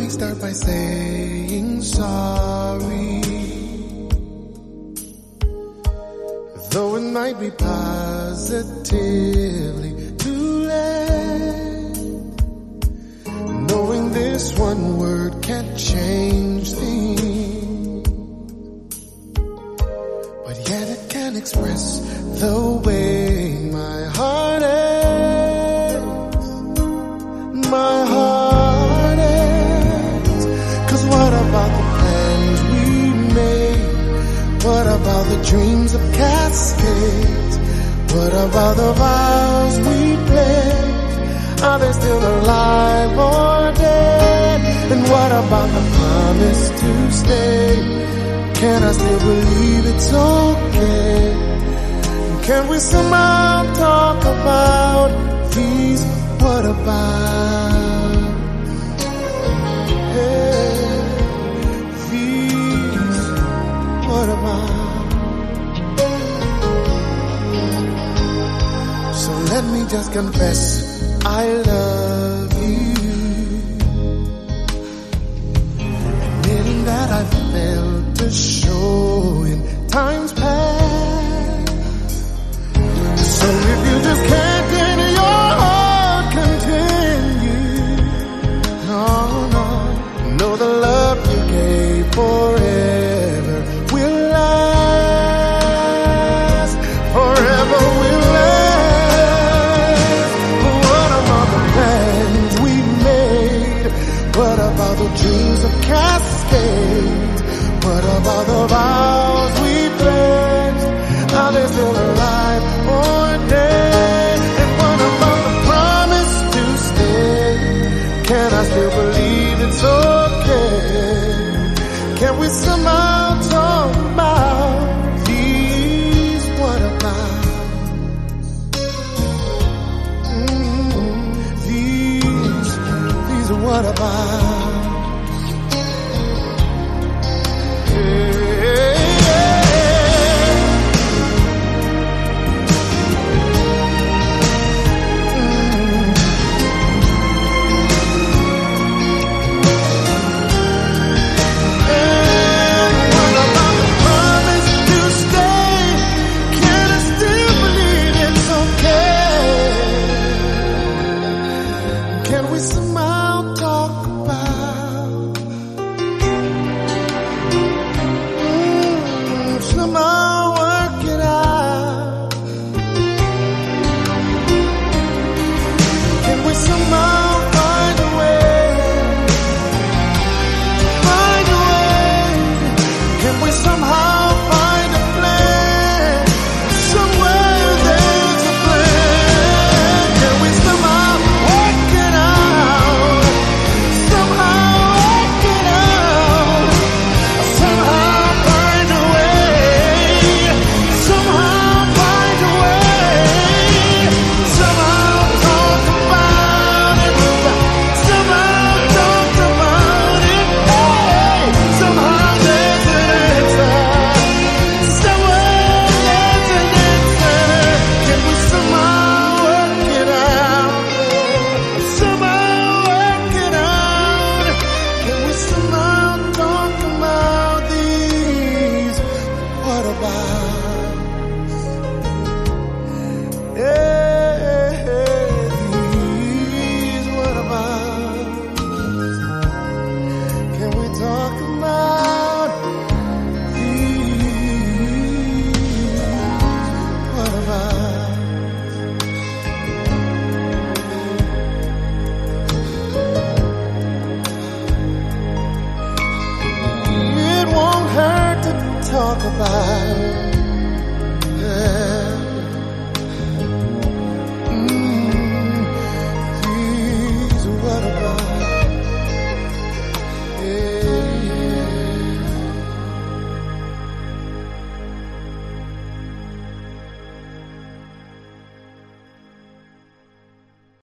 me start by saying sorry. Though it might be positively too late, knowing this one word can't change things, but yet it can express the way my heart aches, my heart aches. 'Cause what about the plans we made? What about the dreams of Cascades? What about the vows we pledged? Are they still alive or dead? And what about the promise to stay? Can I still believe it's okay? Can we somehow talk about these what about? Hey, these what about? So let me just confess I love you, admitting that I failed to show in times past. So if you just can't in your heart continue, no, no, know the love you gave forever will last, forever will last. But what about the plans we made? What about the dreams of Cascades? What about the vows we pledged? Are they still alive or dead? And what about the promise to stay? Can I still believe it's okay? Can we somehow talk about these what about? These are what about? Can we somehow talk about somehow work it out? Can we somehow find a way? Find a way? Can we somehow find a plan? Somewhere there's a plan. Can we somehow work it out? Somehow work it out. Somehow find a way. Somehow find a way. Somehow talk about it. Somehow talk about it. Hey, somehow there's an answer. Somewhere there's an answer. Can we somehow work it out? Somehow work it out. Can we somehow talk about these what about? Yeah, these what about? Can we talk about these what about? It won't hurt to talk about